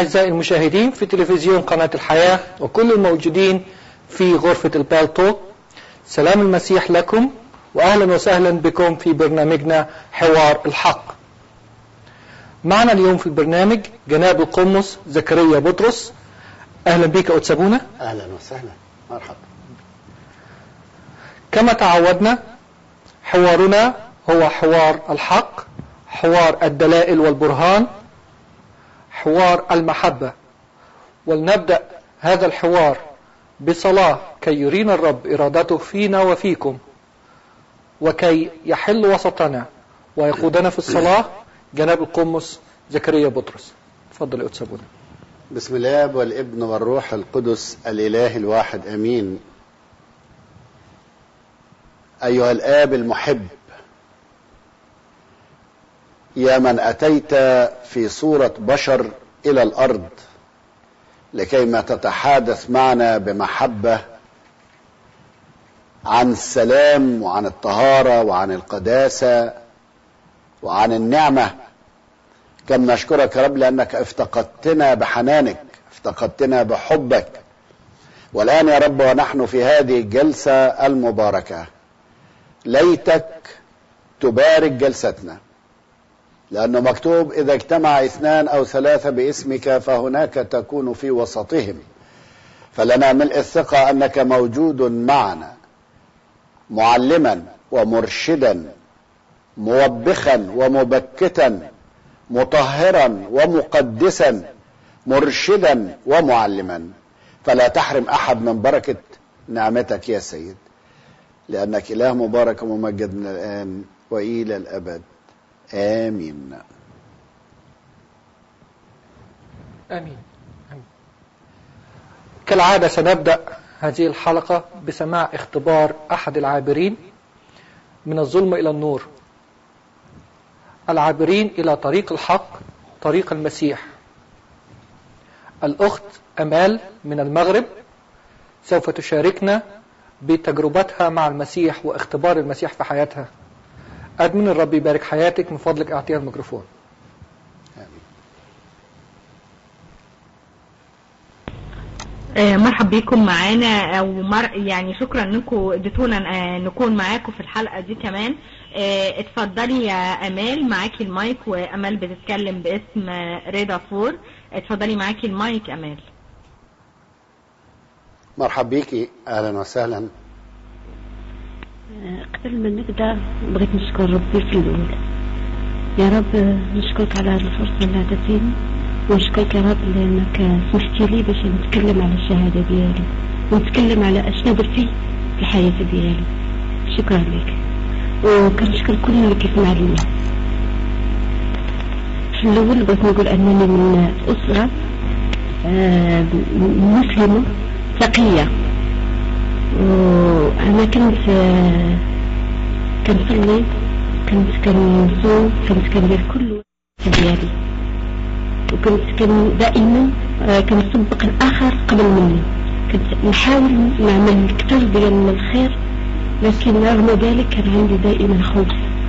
أعزائي المشاهدين في تلفزيون قناة الحياة وكل الموجودين في غرفة البالتو، سلام المسيح لكم وأهلا وسهلا بكم في برنامجنا حوار الحق. معنا اليوم في البرنامج جناب القمص زكريا بطرس. أهلا بك أتسابونا. أهلا وسهلا، مرحبا. كما تعودنا حوارنا هو حوار الحق، حوار الدلائل والبرهان، حوار المحبة. ولنبدأ هذا الحوار بصلاة كي يرينا الرب إرادته فينا وفيكم، وكي يحل وسطنا ويقودنا في الصلاة جناب القمص زكريا بطرس. تفضل يا أتسابونا. بسم الله والابن والروح القدس الإله الواحد أمين. أيها الآب المحب، يا من أتيت في صورة بشر إلى الأرض لكيما تتحادث معنا بمحبة عن السلام وعن الطهارة وعن القداسة وعن النعمة، كم نشكرك يا رب لأنك افتقدتنا بحنانك، افتقدتنا بحبك. والآن يا رب ونحن في هذه الجلسة المباركة ليتك تبارك جلستنا، لأنه مكتوب إذا اجتمع 2 أو 3 باسمك فهناك تكون في وسطهم. فلنا ملء الثقة أنك موجود معنا، معلما ومرشدا، موبخا ومبكتا، مطهرا ومقدسا، مرشدا ومعلما. فلا تحرم أحد من بركة نعمتك يا سيد، لأنك إله مبارك وممجد من الآن وإلى الأبد. آمين. آمين. كالعادة سنبدأ هذه الحلقة بسماع اختبار أحد العابرين من الظلم إلى النور، العابرين إلى طريق الحق، طريق المسيح. الأخت أمال من المغرب سوف تشاركنا بتجربتها مع المسيح واختبار المسيح في حياتها. أدمن الرب يبارك حياتك، من فضلك أعطيها الميكروفون. مرحب بكم معانا، يعني شكرا انكم اديتونا نكون معاكم في الحلقة دي كمان. اتفضلي يا أمال، معاكي المايك، وأمال بتتكلم باسم رضا فور. اتفضلي معاكي المايك أمال. مرحب بيكي، أهلا وسهلا. قبل ما نبدأ بغيت نشكر ربي في الأول. يا رب نشكرك على هذه الفرصة اللي عطيتيني، ونشكرك يا رب لأنك سمحتي لي باش نتكلم على الشهادة ديالي ونتكلم على أشنا درتي في الحياة ديالي. شكرا لك، وكنشكر كل اللي كيسمع لي. في الأول بغيت نقول أنني من أسرة مسلمة تقية، وأنا كنصلي، كنصوم، كندير كل ديالي، وكنت دائما كنسبق الآخر قبل مني. كنت نحاول نعمل كثر ديال الخير، لكن رغم ذلك كان عندي دائما خوف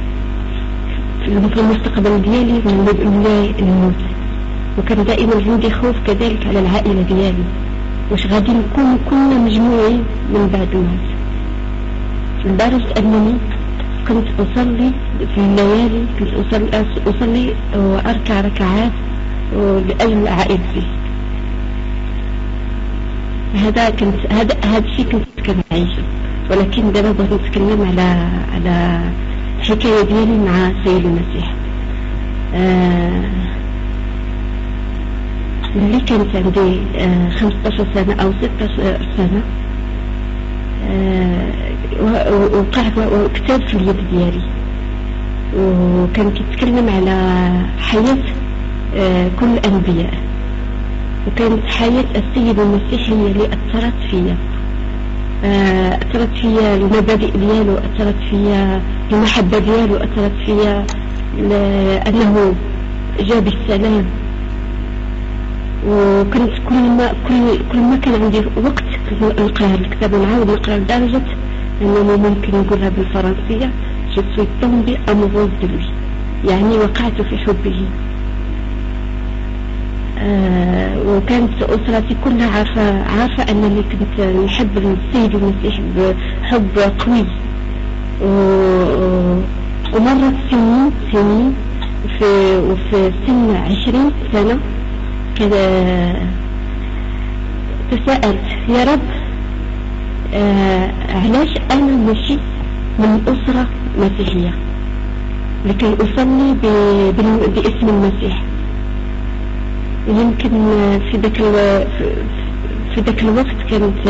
في المستقبل ديالي من الموت، وكان دائما عندي خوف كذلك على العائلة ديالي، واش غادي نكون كلنا مجموعين من بعد الموت. لدرجة أنني كنت أصلي في الليالي، كنت أصلي وأركع ركعات لأجل عائلتي. هذا الشيء كنت كنعيشه. ولكن دابا بغيت نتكلم على الحكاية ديالي مع سيد المسيح. ملي كانت عندي 15 سنة أو 16 سنة وقع كتاب في اليد ديالي، وكان كيتكلم على حياة كل الأنبياء، وكانت حياة السيد المسيح هي اللي أثرت فيا. أثرت فيا المبادئ ديالو، أثرت فيا المحبة ديالو، أثرت فيا أنه جاب السلام. وكنت كل ما كان عندي وقت كنت نقرأ الكتاب ونعاود نقرأ، لدرجة أنني ممكن نقولها بالفرنسية je suis tombée amoureuse de lui، يعني وقعت في حبه. وكانت أسرتي كلها عارفة أنني كنت نحب السيد المسيح بحب قوي. ومرت سنين وفي سن 20 سنة كذا تساءلت يا رب علاش أنا ماشي من أسرة مسيحية لكي أصلي باسم المسيح. يمكن في ذاك الوقت كانت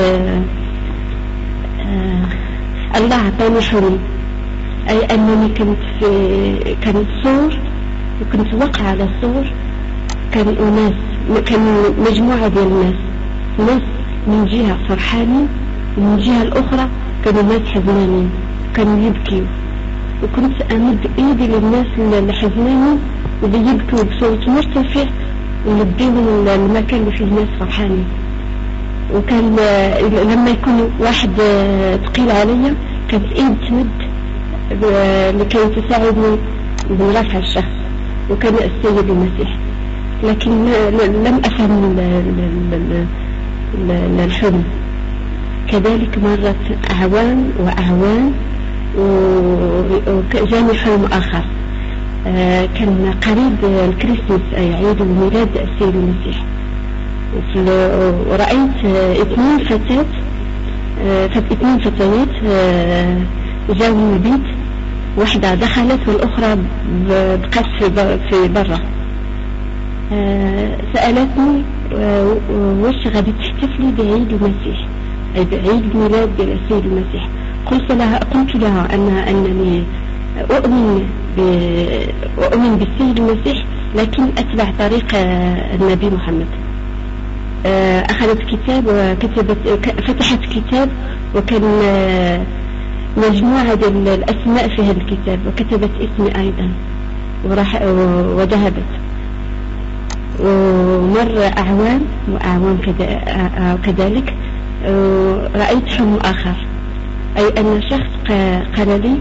الله عطاني حلم، أي أنني كانت صور، وكنت واقعة على صور. كان مجموعة ديال ناس من جهة فرحانين، ومن جهة الأخرى كانوا ناس حزنانين كانوا يبكيوا، وكنت أمد إيدي للناس اللي حزنانين واللي يبكوا بصوت مرتفع ونديهم المكان اللي فيه الناس فرحانين. وكان لما يكون واحد ثقيل عليا كانت إيد تمد لكي تساعدني برفع الشخص، وكان السيد المسيح. لكن لم أفهم الحلم. كذلك مرت أعوام وجاني حلم آخر. كان قريب الكريسماس أي عيد ميلاد السيد المسيح، ورأيت اثنين فتيات جاوا من البيت، واحدة دخلت والأخرى بقت في برا. سألتني واش غادي تحتفلي بعيد المسيح، أي بعيد ميلاد السيد المسيح. قلت لها أنني أؤمن بالسيد المسيح، لكن أتبع طريق النبي محمد. أخذت كتاب فتحت كتاب، وكان مجموعة الأسماء في هذا الكتاب، وكتبت اسمي أيضا وذهبت. ومر أعوام كذلك رأيت حلم آخر، أي أن شخص قال لي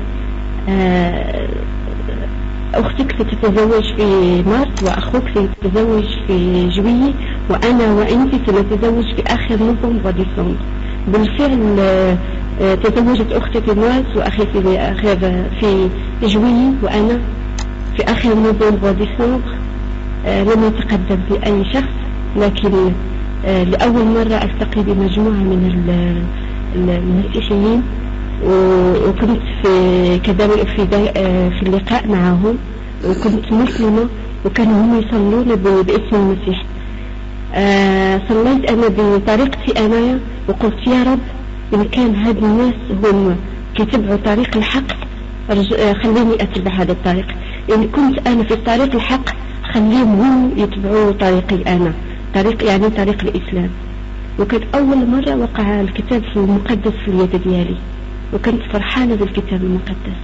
أختك ستتزوج في مارس، وأخوك سيتزوج في جويلية، وأنا وأنت سنتزوج في آخر نوفمبر وديسمبر. بالفعل تزوجت أختي في مارس، وأخي في جويلية، وأنا في آخر نوفمبر وديسمبر. لم يتقدم في أي شخص، لكن لأول مرة ألتقي بمجموعة من المسيحيين، وكنت كذلك في اللقاء معهم، وكنت مسلمة، وكانوا هم يصلون باسم المسيح. صليت أنا بطريقتي أنا، وقلت يا رب إن كان هذا الناس هم يتبعوا طريق الحق خليني أتبع هذا الطريق. إن كنت أنا في طريق الحق خليهم هم يتبعوا طريقي أنا، طريق الإسلام. وكانت أول مرة وقع الكتاب المقدس في اليد ديالي، وكنت فرحانة بالكتاب المقدس.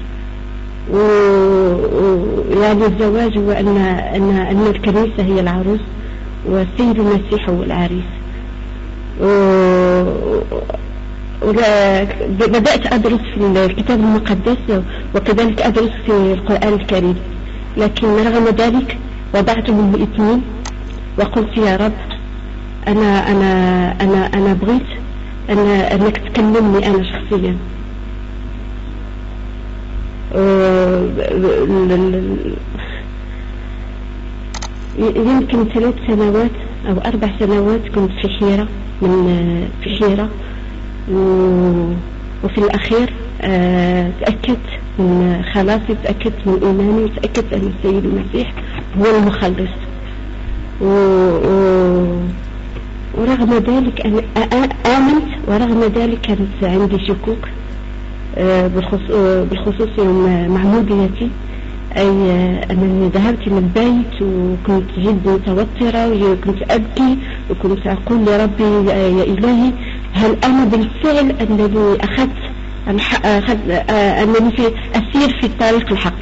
ويعني الزواج هو أن الكنيسة هي العروس، والسيد المسيح هو العريس. بدأت أدرس في الكتاب المقدس، وكذلك أدرس في القرآن الكريم، لكن رغم ذلك وضعتهم الاثنين، وقلت يا رب أنا بغيت أنك تكلمني أنا شخصيا. يمكن 3 سنوات أو 4 سنوات كنت في حيرة، وفي الأخير تأكدت من خلاصي، تأكدت من إيماني، وتأكدت أن السيد المسيح هو المخلص. ورغم ذلك أنا آمنت، ورغم ذلك كانت عندي شكوك بالخصوص يوم معموديتي، أي أنني ذهبت من البيت وكنت جدا متوترة، وكنت أبكي، وكنت أقول لربي يا إلهي هل أنا بالفعل أنني أنني أسير في طريق الحق.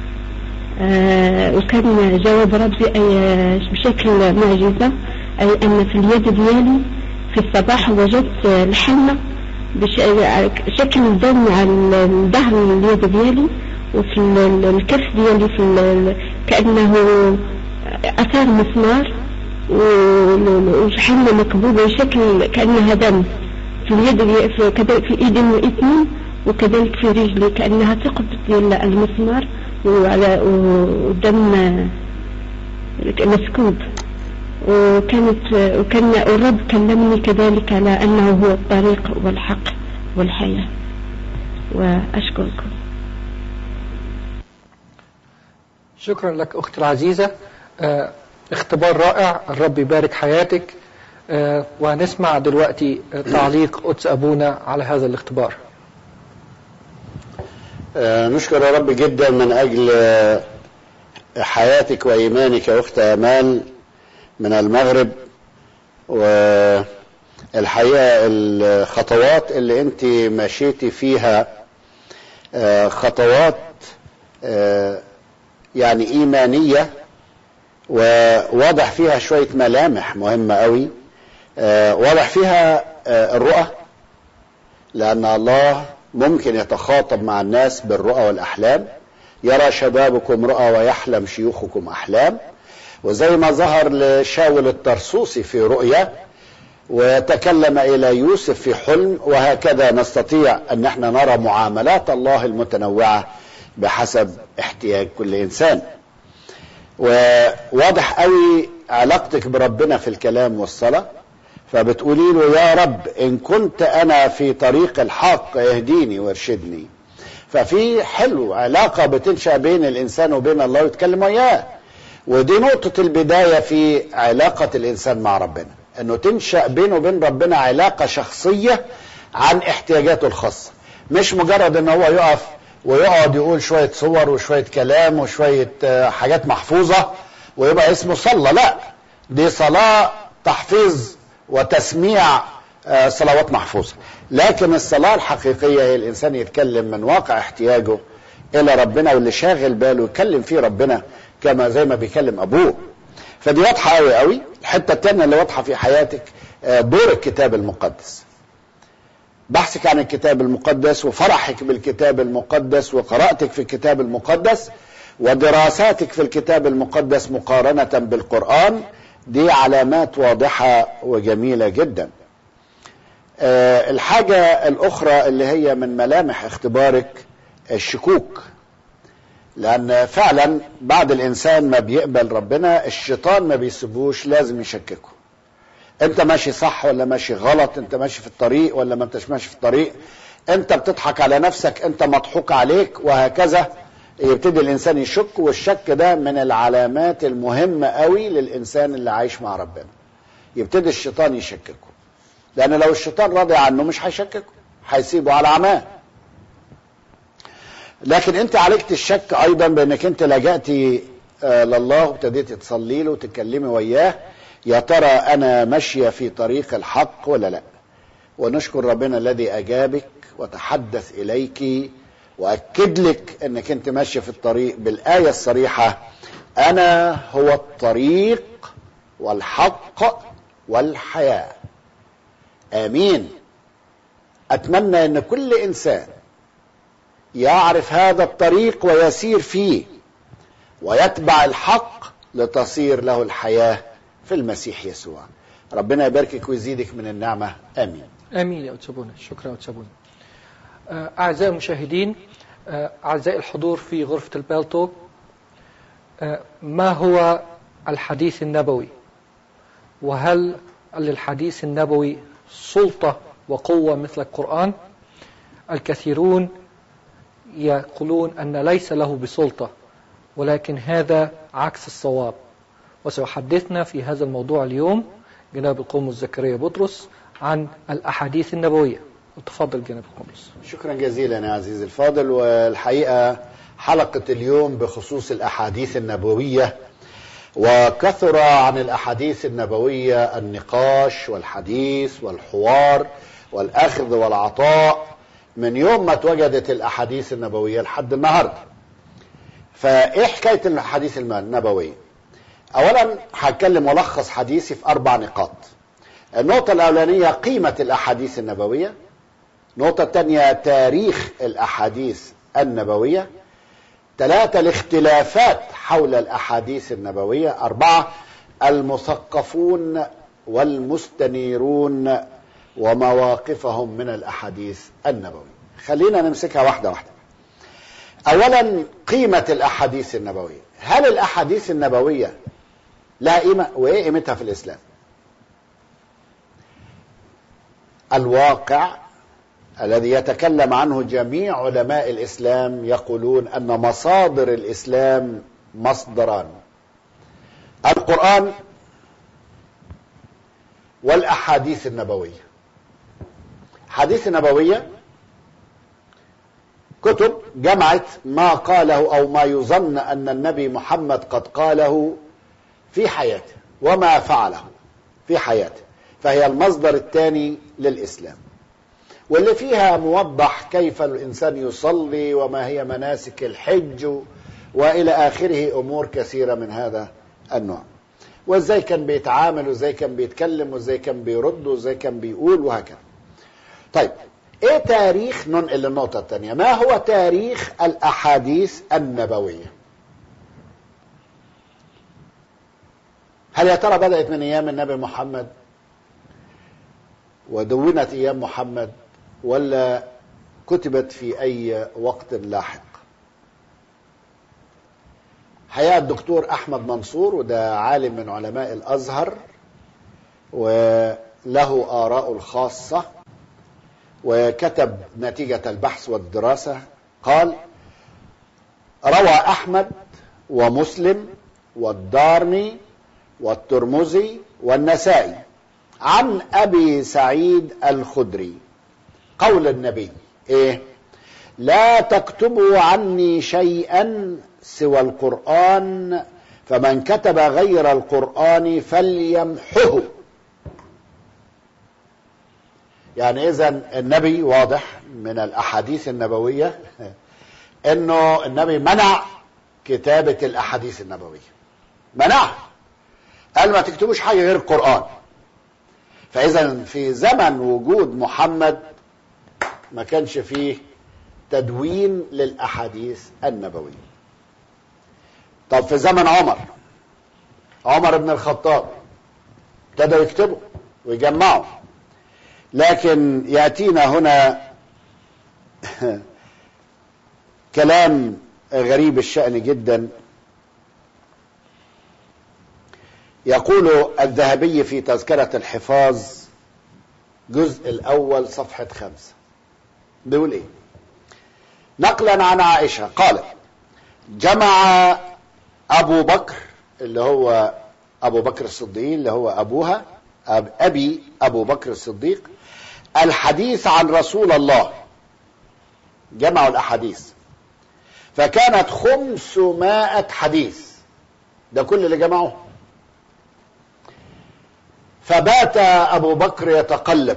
وكان جواب ربي بشكل معجزة، أي أن في اليد ديالي في الصباح وجدت الحنة بشكل دم على ظهر اليد ديالي، وفي الكف ديالي كأنه أثار مسمار، وشحنة مكبوبة بشكل كأنها دم في اليد، كذلك في ايدي الاثنين، وكذلك في رجلي كأنها ثقب ديال المسمار ودم مسكوب. وكان الرب كلمني كذلك على أنه هو الطريق والحق والحياة. وأشكركم. شكرا لك أختي العزيزة. اختبار رائع، الرب يبارك حياتك. ونسمع دلوقتي تعليق قدس أبونا على هذا الاختبار. نشكر يا رب جدا من أجل حياتك وإيمانك يا أخت آمال من المغرب. والحقيقة الخطوات اللي انت مشيتي فيها خطوات يعني إيمانية، وواضح فيها شوية ملامح مهمة قوي. واضح فيها الرؤى، لأن الله ممكن يتخاطب مع الناس بالرؤى والأحلام. يرى شبابكم رؤى ويحلم شيوخكم أحلام. وزي ما ظهر لشاول الطرسوسي في رؤيا وتكلم إلى يوسف في حلم، وهكذا نستطيع أن احنا نرى معاملات الله المتنوعة بحسب احتياج كل إنسان. وواضح قوي علاقتك بربنا في الكلام والصلاة، فبتقولي له يا رب إن كنت أنا في طريق الحق اهديني وارشدني. ففي حلو علاقة بتنشأ بين الإنسان وبين الله ويتكلم وياه. ودي نقطة البداية في علاقة الإنسان مع ربنا، أنه تنشأ بينه وبين ربنا علاقة شخصية عن احتياجاته الخاصة، مش مجرد أنه هو يقف ويقعد يقول شوية صور وشوية كلام وشوية حاجات محفوظة ويبقى اسمه صلى. لا، دي صلاة تحفيظ وتسميع صلوات محفوظة. لكن الصلاة الحقيقية هي الإنسان يتكلم من واقع احتياجه إلى ربنا، واللي شاغل باله يكلم فيه ربنا كما زي ما بيكلم أبوه. فدي واضحة قوي قوي. الحتة التانية اللي واضحة في حياتك دور الكتاب المقدس، بحثك عن الكتاب المقدس وفرحك بالكتاب المقدس وقراءتك في الكتاب المقدس ودراساتك في الكتاب المقدس مقارنة بالقرآن. دي علامات واضحة وجميلة جدا. الحاجة الأخرى اللي هي من ملامح اختبارك الشكوك، لأن فعلا بعد الإنسان ما بيقبل ربنا الشيطان ما بيسيبوش، لازم يشككه. أنت ماشي صح ولا ماشي غلط؟ أنت ماشي في الطريق ولا ما أنتش ماشي في الطريق؟ أنت بتضحك على نفسك؟ أنت مضحوك عليك؟ وهكذا يبتدي الإنسان يشك. والشك ده من العلامات المهمة قوي للإنسان اللي عايش مع ربنا. يبتدي الشيطان يشككه، لأن لو الشيطان راضي عنه مش هيشككه، هيسيبه على عماه. لكن انت عالجت الشك ايضا بانك انت لجأتي لله وابتديتي تصلي له وتتكلمي وياه، يا ترى انا ماشيه في طريق الحق ولا لا؟ ونشكر ربنا الذي اجابك وتحدث اليك واكد لك انك انت ماشيه في الطريق بالايه الصريحه: انا هو الطريق والحق والحياه. امين. اتمنى ان كل انسان يعرف هذا الطريق ويسير فيه ويتبع الحق لتصير له الحياة في المسيح يسوع. ربنا يباركك ويزيدك من النعمة. آمين. آمين يا أتسابونا. شكرا أتسابونا. أعزائي المشاهدين، أعزائي الحضور في غرفة البالتوك، ما هو الحديث النبوي؟ وهل للحديث النبوي سلطة وقوة مثل القرآن؟ الكثيرون يقولون أن ليس له بسلطة، ولكن هذا عكس الصواب. وسيحدثنا في هذا الموضوع اليوم جناب القمص زكريا بطرس عن الأحاديث النبوية. تفضل جناب القمص. شكرا جزيلا يا عزيزي الفاضل. والحقيقة حلقة اليوم بخصوص الأحاديث النبوية، وكثر عن الأحاديث النبوية النقاش والحديث والحوار والأخذ والعطاء من يوم ما اتوجدت الأحاديث النبوية لحد النهاردة. فإيه حكاية الأحاديث النبوية؟ أولا هتكلم ملخص حديثي في 4 نقاط. النقطة الأولانية قيمة الأحاديث النبوية. النقطة الثانية تاريخ الأحاديث النبوية. 3 الاختلافات حول الأحاديث النبوية. 4 المثقفون والمستنيرون ومواقفهم من الأحاديث النبوية. خلينا نمسكها واحدة واحدة. أولا قيمة الأحاديث النبوية. هل الأحاديث النبوية لها قيمة؟ وإيه قيمتها في الإسلام؟ الواقع الذي يتكلم عنه جميع علماء الإسلام يقولون أن مصادر الإسلام مصدران: القرآن والأحاديث النبوية. الأحاديث النبوية كتب جمعت ما قاله أو ما يظن أن النبي محمد قد قاله في حياته وما فعله في حياته، فهي المصدر الثاني للإسلام، واللي فيها موضح كيف الإنسان يصلي وما هي مناسك الحج وإلى آخره، أمور كثيرة من هذا النوع، وإزاي كان بيتعامل وإزاي كان بيتكلم وإزاي كان بيرد وإزاي كان بيقول وهكذا. طيب إيه تاريخ؟ ننقل للنقطة الثانية. ما هو تاريخ الأحاديث النبوية؟ هل يا ترى بدأت من أيام النبي محمد ودونت أيام محمد، ولا كتبت في أي وقت لاحق؟ حقيقة الدكتور أحمد منصور، وده عالم من علماء الأزهر وله آراء الخاصة، وكتب نتيجة البحث والدراسة، قال: روى أحمد ومسلم والدارمي والترمذي والنسائي عن أبي سعيد الخدري قول النبي: إيه؟ لا تكتبوا عني شيئا سوى القرآن، فمن كتب غير القرآن فليمحه. يعني إذن النبي واضح من الأحاديث النبوية إنه النبي منع كتابة الأحاديث النبوية، منع، قال ما تكتبوش حاجة غير القرآن. فإذا في زمن وجود محمد ما كانش فيه تدوين للأحاديث النبوية. طب في زمن عمر بن الخطاب ابتدوا يكتبوا ويجمعوا، لكن يأتينا هنا كلام غريب الشأن جدا. يقول الذهبي في تذكرة الحفاظ جزء الأول صفحة 5، بيقول إيه؟ نقلا عن عائشة قالت: جمع أبو بكر، اللي هو أبو بكر الصديق اللي هو أبوها أبي أبو بكر الصديق، الحديث عن رسول الله، جمعوا الأحاديث، فكانت 500 حديث، ده كل اللي جمعوه. فبات أبو بكر يتقلب،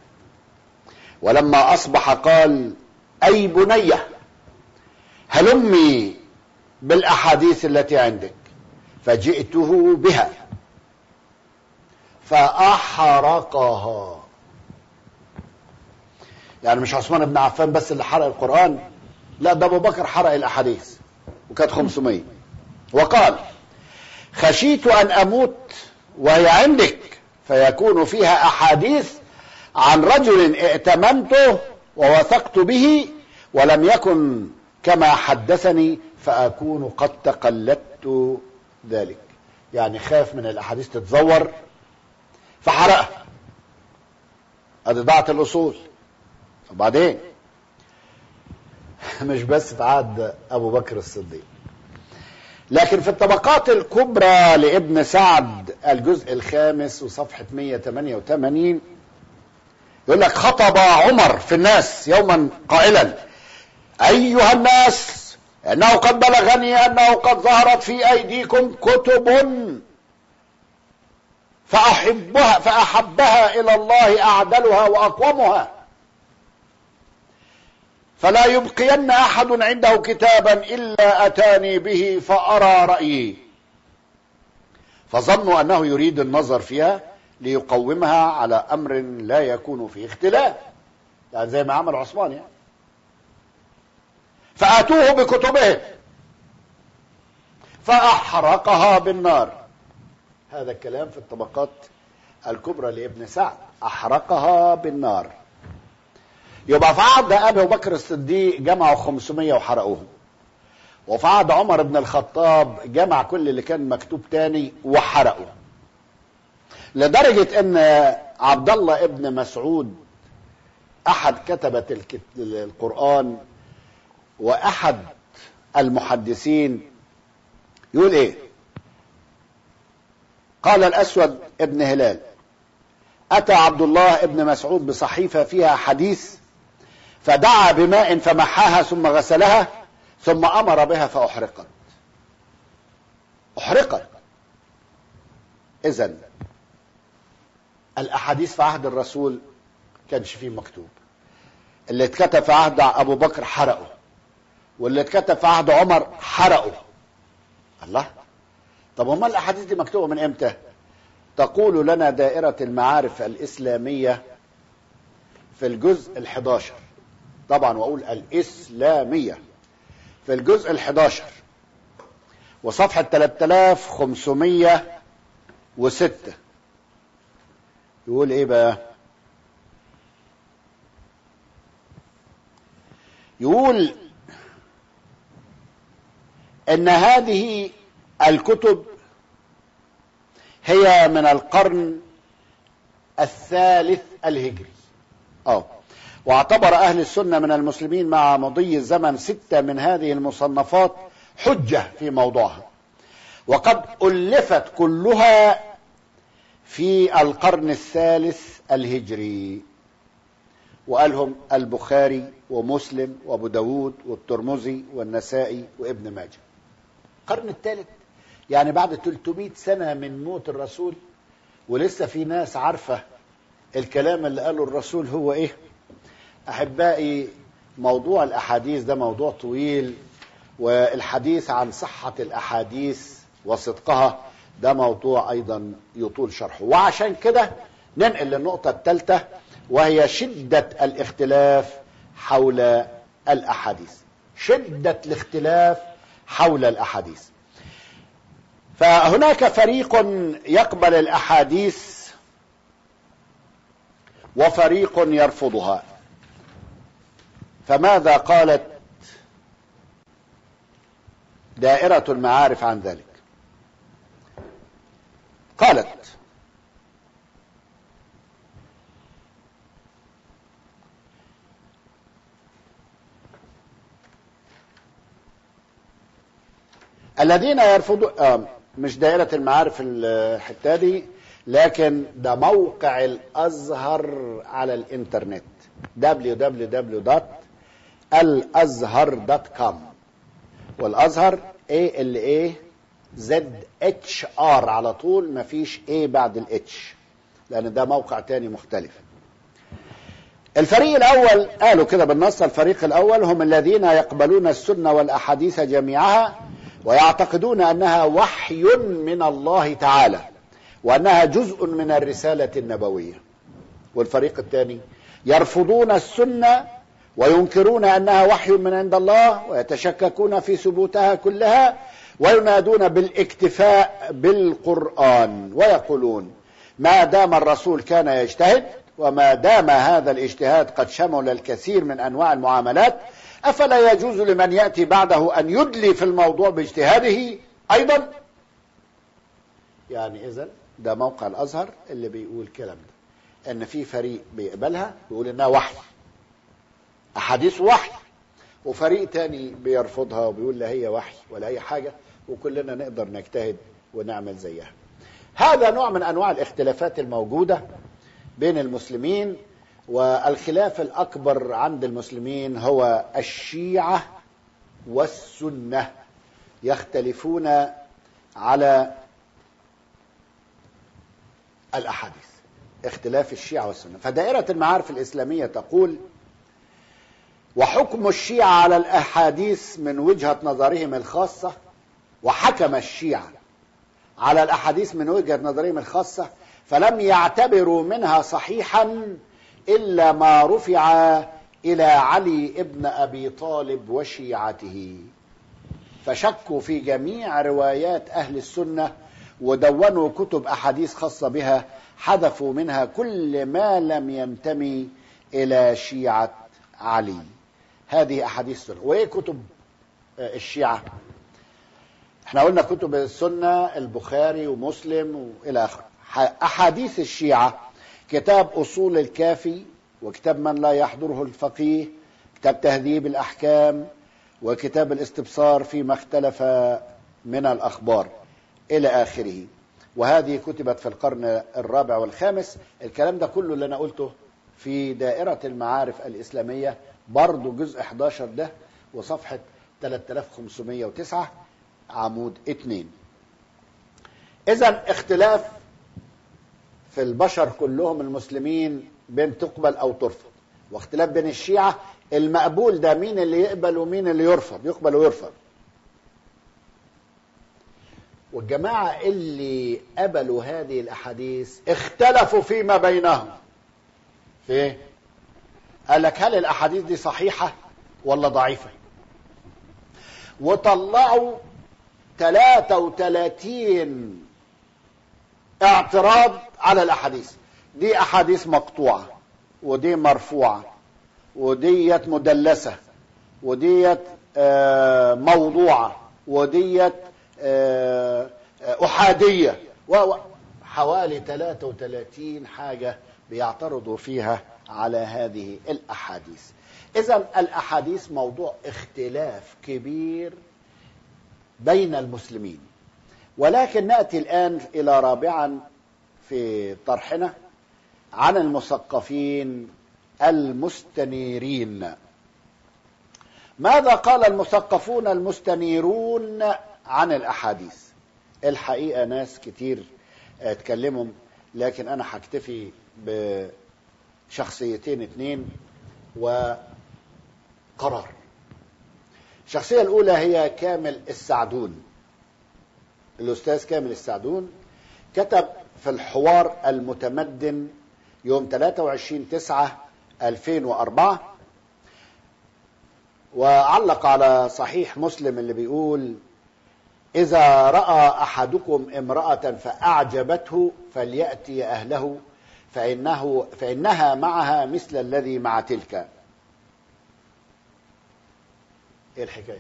ولما أصبح قال: أي بنية هلمي بالأحاديث التي عندك، فجئته بها فأحرقها. يعني مش عثمان بن عفان بس اللي حرق القرآن، لا، ده أبو بكر حرق الأحاديث وكانت 500. وقال: خشيت أن أموت وهي عندك، فيكون فيها أحاديث عن رجل ائتمنته ووثقت به ولم يكن كما حدثني، فأكون قد تقلدت ذلك. يعني خاف من الأحاديث تتزور فحرقها، ادي ضاعت الأصول. وبعدين مش بس تعاد أبو بكر الصديق، لكن في الطبقات الكبرى لابن سعد الجزء 5 وصفحة 188 يقول لك: خطب عمر في الناس يوما قائلا: أيها الناس، إنه قد بلغني أنه قد ظهرت في أيديكم كتب فأحبها إلى الله أعدلها وأقومها، فلا يبقين أحد عنده كتابا إلا أتاني به فأرى رأيي، فظنوا أنه يريد النظر فيها ليقومها على أمر لا يكون فيه اختلاف، يعني زي ما عمل عثمان يعني. فأتوه بكتبهم فأحرقها بالنار. هذا الكلام في الطبقات الكبرى لابن سعد، أحرقها بالنار. يبقى في عهد أبي بكر الصديق جمعوا 500 وحرقوهم، وفي عهد عمر بن الخطاب جمع كل اللي كان مكتوب تاني وحرقوا، لدرجة ان عبد الله ابن مسعود احد كتبة القرآن واحد المحدثين يقول ايه؟ قال الاسود ابن هلال: اتى عبد الله ابن مسعود بصحيفة فيها حديث فدعا بماء فمحاها ثم غسلها ثم امر بها فاحرقت. احرقت. اذن الاحاديث في عهد الرسول كانش فيه مكتوب، اللي اتكتب في عهد ابو بكر حرقه، واللي اتكتب في عهد عمر حرقه. الله، طب هما الاحاديث دي مكتوبه من امتى؟ تقول لنا دائره المعارف الاسلاميه في الجزء ال11، طبعا واقول الاسلاميه في الجزء ال11 وصفحه 3506. يقول ايه بقى؟ يقول ان هذه الكتب هي من القرن الثالث الهجري. واعتبر اهل السنة من المسلمين مع مضي الزمن 6 من هذه المصنفات حجة في موضوعها، وقد ألفت كلها في القرن الثالث الهجري، وقالهم البخاري ومسلم وابو داود والترمذي والنسائي وابن ماجه. القرن الثالث يعني بعد 300 سنة من موت الرسول، ولسه في ناس عارفة الكلام اللي قاله الرسول هو ايه. احبائي، موضوع الاحاديث ده موضوع طويل، والحديث عن صحة الاحاديث وصدقها ده موضوع ايضا يطول شرحه. وعشان كده ننقل للنقطة الثالثة، وهي شدة الاختلاف حول الاحاديث. شدة الاختلاف حول الاحاديث. فهناك فريق يقبل الاحاديث وفريق يرفضها. فماذا قالت دائرة المعارف عن ذلك؟ قالت: الذين يرفضون، مش دائرة المعارف الحتة دي، لكن ده موقع الازهر على الانترنت www.alazhar.com، والازهر ALAZHR على طول، مفيش A بعد الاتش، لان ده موقع تاني مختلف. الفريق الاول قالوا كده بالنص: الفريق الاول هم الذين يقبلون السنة والاحاديث جميعها ويعتقدون انها وحي من الله تعالى وانها جزء من الرسالة النبوية. والفريق الثاني يرفضون السنة وينكرون انها وحي من عند الله ويتشككون في ثبوتها كلها، وينادون بالاكتفاء بالقرآن، ويقولون ما دام الرسول كان يجتهد، وما دام هذا الاجتهاد قد شمل الكثير من انواع المعاملات، افلا يجوز لمن يأتي بعده ان يدلي في الموضوع باجتهاده ايضا. يعني اذن ده موقع الازهر اللي بيقول كلام ده، ان في فريق بيقبلها بيقول انها وحي، احاديث وحي، وفريق تاني بيرفضها وبيقول لا هي وحي ولا اي حاجة، وكلنا نقدر نجتهد ونعمل زيها. هذا نوع من انواع الاختلافات الموجودة بين المسلمين. والخلاف الاكبر عند المسلمين هو الشيعة والسنة، يختلفون على الاحاديث، اختلاف الشيعة والسنة. فدائرة المعارف الاسلامية تقول: وحكم الشيعة على الاحاديث من وجهة نظرهم الخاصة، وحكم الشيعة على الاحاديث من وجهة نظرهم الخاصة، فلم يعتبروا منها صحيحا إلا ما رفع إلى علي ابن أبي طالب وشيعته، فشكوا في جميع روايات أهل السنة ودونوا كتب أحاديث خاصة بها، حذفوا منها كل ما لم ينتمي إلى شيعة علي. هذه أحاديث السنة. وإيه كتب الشيعة؟ احنا قلنا كتب السنة البخاري ومسلم وإلى آخره. أحاديث الشيعة كتاب أصول الكافي، وكتاب من لا يحضره الفقيه، كتاب تهذيب الأحكام، وكتاب الاستبصار فيما اختلف من الأخبار إلى آخره. وهذه كتبت في القرن الرابع والخامس. الكلام ده كله اللي أنا قلته في دائرة المعارف الإسلامية، برضو جزء 11 ده وصفحة 3509 عمود 2. إذن اختلاف في البشر كلهم المسلمين بين تقبل أو ترفض، واختلاف بين الشيعة المقبول ده مين اللي يقبل ومين اللي يرفض، يقبل ويرفض. والجماعة اللي قبلوا هذه الأحاديث اختلفوا فيما بينهم. في قال لك هل الأحاديث دي صحيحة ولا ضعيفة؟ وطلعوا 33 اعتراض على الأحاديث دي. أحاديث مقطوعة، ودي مرفوعة، وديت مدلسة، وديت موضوعة، وديت أحادية، حوالي 33 حاجة بيعترضوا فيها على هذه الأحاديث. إذن الأحاديث موضوع اختلاف كبير بين المسلمين. ولكن نأتي الآن إلى رابعا في طرحنا عن المثقفين المستنيرين. ماذا قال المثقفون المستنيرون عن الأحاديث؟ الحقيقة ناس كتير اتكلموا، لكن أنا هكتفي بشخصيتين 2 وقرار. الشخصية الأولى هي كامل السعدون. الأستاذ كامل السعدون كتب في الحوار المتمدن يوم 23/9/2004 وعلق على صحيح مسلم اللي بيقول: إذا رأى أحدكم امرأة فأعجبته فليأتي أهله فإنها معها مثل الذي مع تلك. إيه الحكاية؟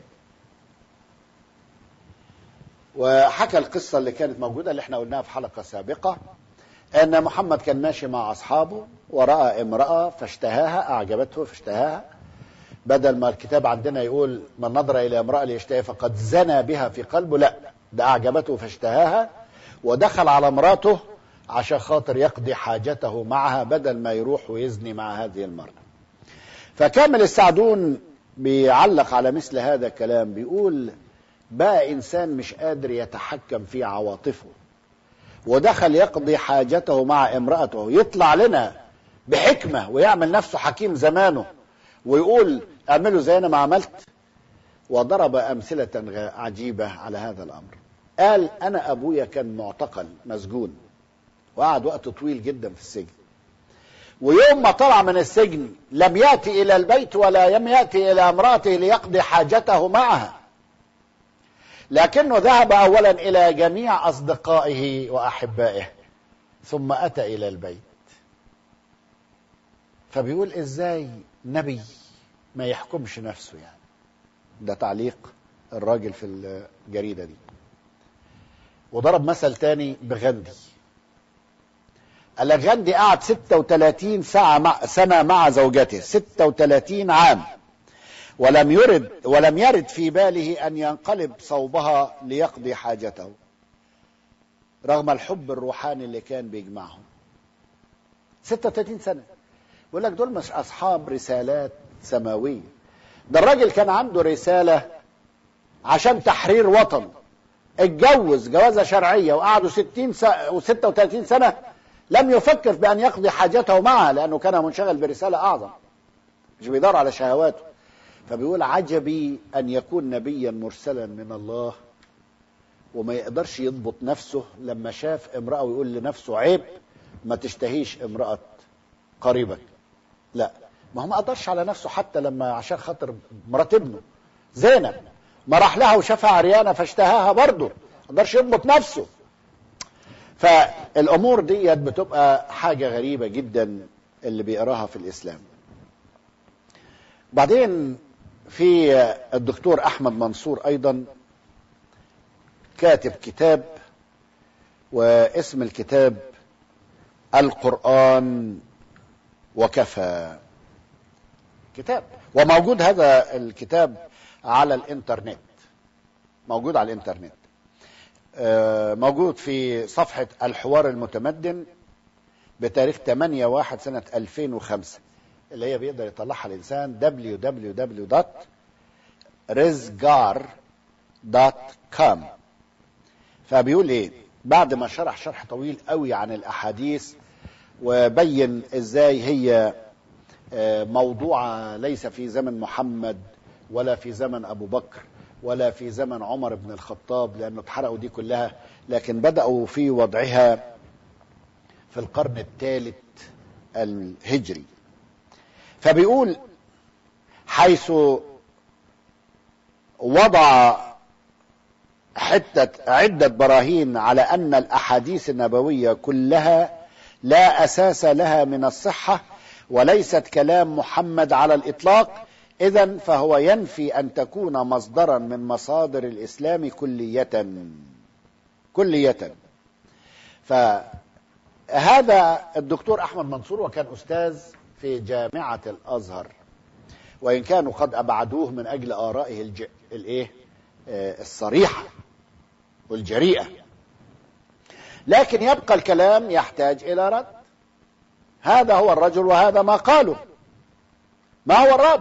وحكى القصة اللي كانت موجودة اللي احنا قلناها في حلقة سابقة، أن محمد كان ماشي مع أصحابه ورأى امرأة فاشتهاها، أعجبته فاشتهاها. بدل ما الكتاب عندنا يقول من نظر إلى امرأة ليشتهي فقد زنى بها في قلبه، لا، ده أعجبته فاشتهاها ودخل على مراته عشان خاطر يقضي حاجته معها بدل ما يروح ويزني مع هذه المرأة. فكامل السعدون بيعلق على مثل هذا الكلام، بيقول: بقى إنسان مش قادر يتحكم في عواطفه ودخل يقضي حاجته مع امرأته، يطلع لنا بحكمة ويعمل نفسه حكيم زمانه ويقول اعملوا زي أنا ما عملت. وضرب أمثلة عجيبة على هذا الأمر. قال: أنا أبويا كان معتقل مسجون وقعد وقت طويل جدا في السجن، ويوم ما طلع من السجن لم يأتي إلى البيت ولا لم يأتي إلى امرأته ليقضي حاجته معها، لكنه ذهب أولا إلى جميع أصدقائه وأحبائه ثم أتى إلى البيت. فبيقول: إزاي نبي ما يحكمش نفسه يعني؟ ده تعليق الراجل في الجريدة دي. وضرب مثل تاني بغاندي. قال لك غاندي قعد 36 سنة مع زوجته، 36 عام، ولم يرد في باله أن ينقلب صوبها ليقضي حاجته رغم الحب الروحاني اللي كان بيجمعهم. 36 سنة. يقول لك دول مش أصحاب رسالات سماوية، ده الراجل كان عنده رسالة عشان تحرير وطن، اتجوز جوازة شرعية وقعدوا 36 سنة لم يفكر بأن يقضي حاجته معها لأنه كان منشغل برسالة أعظم، مش بيدور على شهواته. فبيقول: عجبي أن يكون نبيا مرسلا من الله وما يقدرش يضبط نفسه لما شاف امرأة ويقول لنفسه عيب ما تشتهيش امرأة قريبك. لا، ما هو ما قدرش على نفسه حتى لما عشان خاطر مرات ابنه زينب ما راح لها وشافها عريانة فاشتهاها برضه، ما قدرش يضبط نفسه. فالامور ديت بتبقى حاجة غريبة جدا اللي بيقراها في الاسلام. بعدين في الدكتور احمد منصور ايضا كاتب كتاب، واسم الكتاب القرآن وكفى. كتاب، وموجود هذا الكتاب على الانترنت، موجود على الانترنت، موجود في صفحة الحوار المتمدن بتاريخ 8/1/2005 اللي هي بيقدر يطلعها الإنسان www.rizgar.com. فبيقول ايه بعد ما شرح طويل قوي عن الأحاديث وبين ازاي هي موضوعة ليس في زمن محمد ولا في زمن أبو بكر ولا في زمن عمر بن الخطاب لأنه اتحرقوا دي كلها، لكن بدأوا في وضعها في القرن الثالث الهجري. فبيقول حيث وضع عدة براهين على أن الأحاديث النبوية كلها لا أساس لها من الصحة وليست كلام محمد على الإطلاق، إذن فهو ينفي أن تكون مصدرا من مصادر الإسلام كلية. فهذا الدكتور أحمد منصور وكان أستاذ في جامعة الأزهر، وإن كانوا قد أبعدوه من أجل آرائه الصريحة والجريئة، لكن يبقى الكلام يحتاج إلى رد. هذا هو الرجل وهذا ما قاله. ما هو الرد؟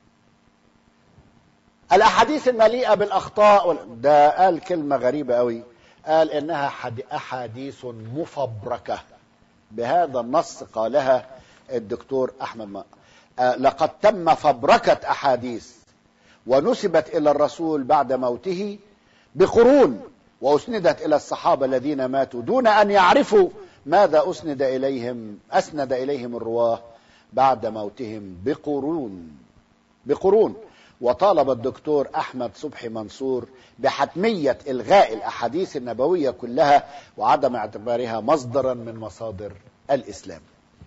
الأحاديث المليئة بالأخطاء ده قال كلمة غريبة قوي، قال إنها أحاديث مفبركة. بهذا النص قالها الدكتور أحمد لقد تم فبركة أحاديث ونسبت إلى الرسول بعد موته بقرون، وأسندت إلى الصحابة الذين ماتوا دون أن يعرفوا ماذا أسند إليهم الرواه بعد موتهم بقرون. وطالب الدكتور أحمد صبحي منصور بحتمية إلغاء الأحاديث النبوية كلها وعدم اعتبارها مصدرا من مصادر الإسلام.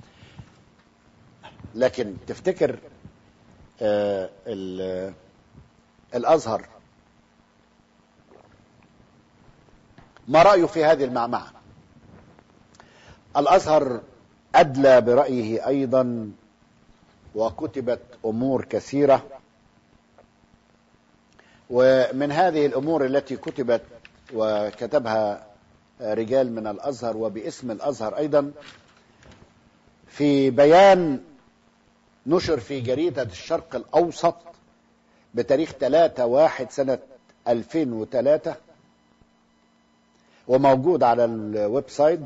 لكن تفتكر الأزهر ما رأيه في هذه المعمعة؟ الأزهر أدلى برأيه أيضا، وكتبت أمور كثيرة، ومن هذه الأمور التي كتبت وكتبها رجال من الأزهر وباسم الأزهر أيضا، في بيان نشر في جريدة الشرق الأوسط بتاريخ 3/1/2003 وموجود على الويب سايت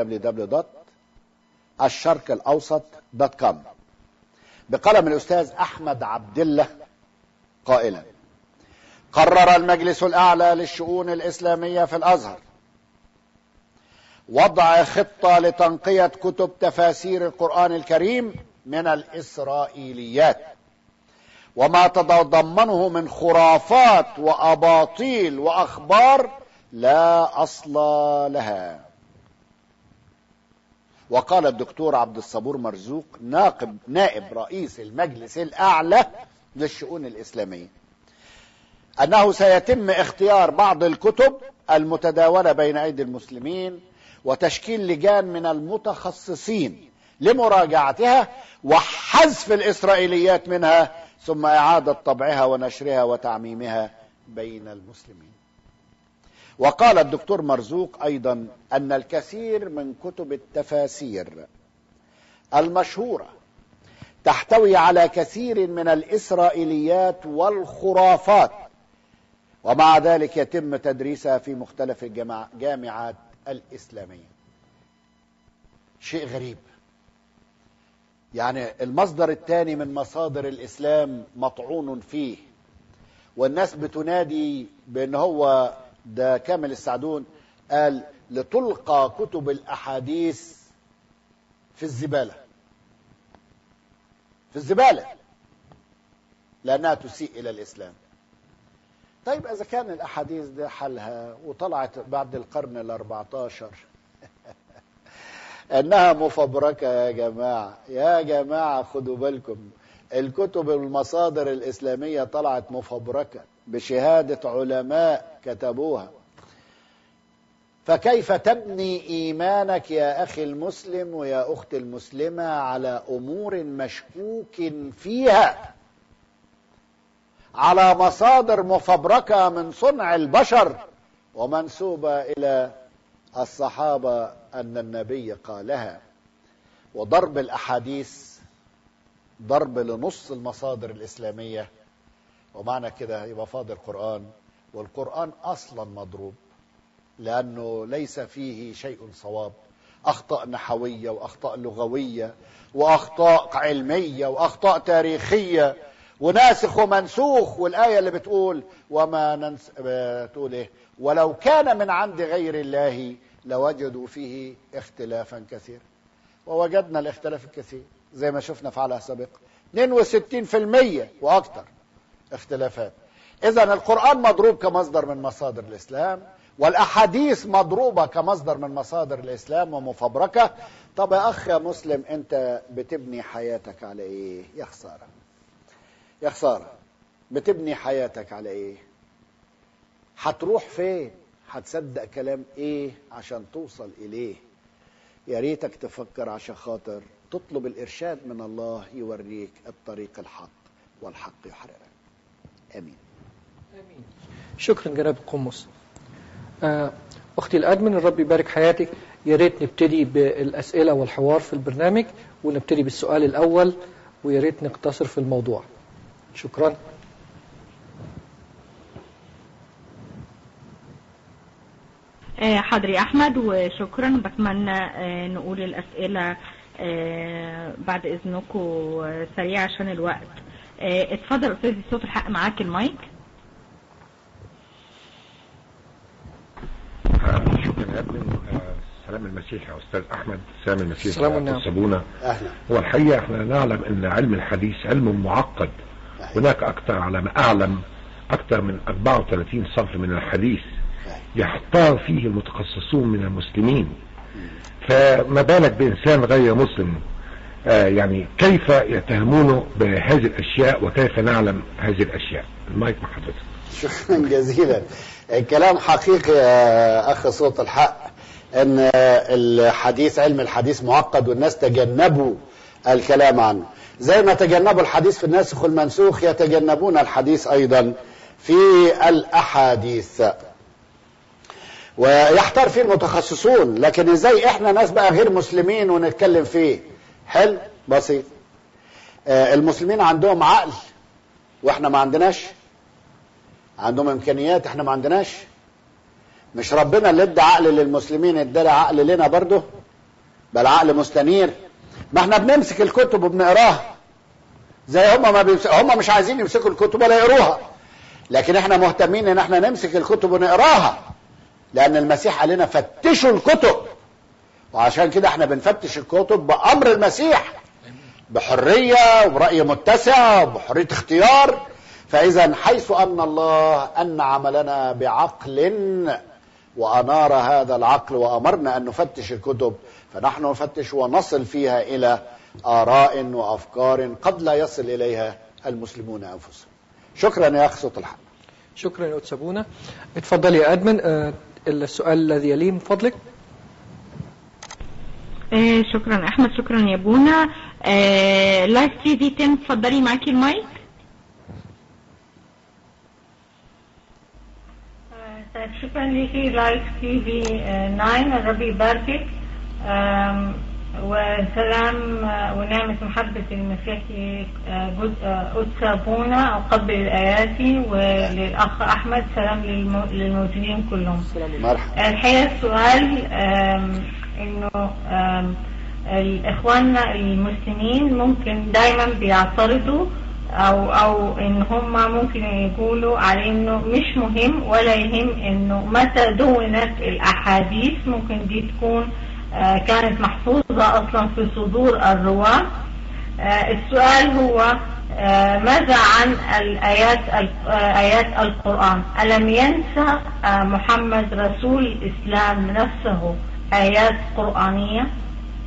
www.الشرقالاوسط.com بقلم الأستاذ أحمد عبد الله قائلا: قرر المجلس الأعلى للشؤون الإسلامية في الأزهر وضع خطة لتنقية كتب تفاسير القرآن الكريم من الإسرائيليات وما تتضمنه من خرافات وأباطيل وأخبار لا أصل لها. وقال الدكتور عبد الصبور مرزوق نائب رئيس المجلس الأعلى للشؤون الإسلامية أنه سيتم اختيار بعض الكتب المتداولة بين أيدي المسلمين وتشكيل لجان من المتخصصين لمراجعتها وحذف الإسرائيليات منها ثم إعادة طبعها ونشرها وتعميمها بين المسلمين. وقال الدكتور مرزوق أيضا أن الكثير من كتب التفاسير المشهورة تحتوي على كثير من الإسرائيليات والخرافات، ومع ذلك يتم تدريسها في مختلف الجامعات الإسلامية. شيء غريب، يعني المصدر الثاني من مصادر الإسلام مطعون فيه، والناس بتنادي بأن هو ده كامل السعدون قال لتلقى كتب الأحاديث في الزبالة لأنها تسيء إلى الإسلام. طيب إذا كان الأحاديث ده حلها وطلعت بعد القرن ال14 انها مفبركة يا جماعة. يا جماعة خدوا بالكم، الكتب المصادر الإسلامية طلعت مفبركة بشهادة علماء كتبوها. فكيف تبني إيمانك يا أخي المسلم ويا أختي المسلمة على أمور مشكوك فيها، على مصادر مفبركة من صنع البشر ومنسوبة إلى الصحابة أن النبي قالها؟ وضرب الأحاديث ضرب لنص المصادر الإسلامية، ومعنى كده يبقى فاضل قرآن، والقرآن أصلا مضروب لأنه ليس فيه شيء صواب، أخطاء نحوية وأخطاء لغوية وأخطاء علمية وأخطاء تاريخية وناسخ ومنسوخ. والآية اللي بتقول وما بتقول إيه؟ ولو كان من عند غير الله لوجدوا فيه اختلافا كثيرا. ووجدنا الاختلاف الكثير زي ما شفنا في حلقة سابقة، 62% وأكثر اختلافات. إذن القرآن مضروب كمصدر من مصادر الإسلام، والأحاديث مضروبة كمصدر من مصادر الإسلام ومفبركة. طب يا أخ يا مسلم، أنت بتبني حياتك على إيه؟ يا خسارة يا خسارة، بتبني حياتك على إيه؟ هتروح فين؟ هتصدق كلام إيه عشان توصل إليه؟ يا ريتك تفكر عشان خاطر تطلب الإرشاد من الله يوريك الطريق الحق، والحق يحررك. آمين. آمين. شكرا جناب القمص. أختي الأدمن، الرب يبارك حياتك. يا ريت نبتدي بالأسئلة والحوار في البرنامج، ونبتدي بالسؤال الأول، ويا ريت نقتصر في الموضوع. شكرا. حاضر يا أحمد، وشكرا. بتمنى نقول الأسئلة بعد إذنكم سريع عشان الوقت. اتفضل أستاذ صوت الحق، معاك المايك. شكرا يا ابن. سلام المسيح يا أستاذ أحمد. سلام المسيح يا سابونا. هو الحقيقة احنا نعلم أن علم الحديث علم معقد. هناك أكثر على ما أعلم أكثر من 34 صنف من الحديث يحتار فيه المتخصصون من المسلمين، فما بالك بإنسان غير مسلم؟ يعني كيف يتهمونه بهذه الأشياء وكيف نعلم هذه الأشياء؟ المايك مع حضرتك. شكرا جزيلا. الكلام حقيقي يا أخ صوت الحق، أن الحديث علم الحديث معقد، والناس تجنبوا الكلام عنه زي ما تجنبوا الحديث في الناسخ والمنسوخ، يتجنبون الحديث أيضا في الأحاديث، ويحتار فيه المتخصصون. لكن ازاي احنا ناس بقى غير مسلمين ونتكلم فيه؟ حل بسيط. المسلمين عندهم عقل واحنا ما عندناش، عندهم امكانيات احنا ما عندناش. مش ربنا اللي ادى عقل للمسلمين ادى عقل لنا برضه؟ بل عقل مستنير. ما احنا بنمسك الكتب وبنقراها زي هم مش عايزين يمسكوا الكتب ولا يقروها، لكن احنا مهتمين ان احنا نمسك الكتب ونقراها، لأن المسيح قال لنا فتشوا الكتب. وعشان كده احنا بنفتش الكتب بأمر المسيح، بحرية وبرأي متسع وبحرية اختيار. فإذا حيث أن الله أنعم لنا بعقل وأنار هذا العقل وأمرنا أن نفتش الكتب، فنحن نفتش ونصل فيها إلى آراء وأفكار قد لا يصل إليها المسلمون أنفسهم. شكرا يا أخ صوت الحق. شكرا يا أتسابونا. اتفضل يا أدمن. السؤال الذي يليه من فضلك. شكرا أحمد. شكرا يا بونا. لايف تي في 10، اتفضلي معاكي المايك. شكرا لك. لايف تي في 9، الرب يباركك. وسلام ونعمة محبة المسيح أتسابونا أقبل الآيات، وللأخ أحمد سلام للموجودين كلهم. الحقيقة السؤال إنه الإخواننا المسلمين ممكن دايما بيعترضوا أو إن هم ممكن يقولوا على إنه مش مهم ولا يهم إنه متى دونت الأحاديث، ممكن دي تكون كانت محفوظة أصلا في صدور الرواة. السؤال هو ماذا عن آيات القرآن؟ ألم ينسى محمد رسول الإسلام نفسه آيات قرآنية؟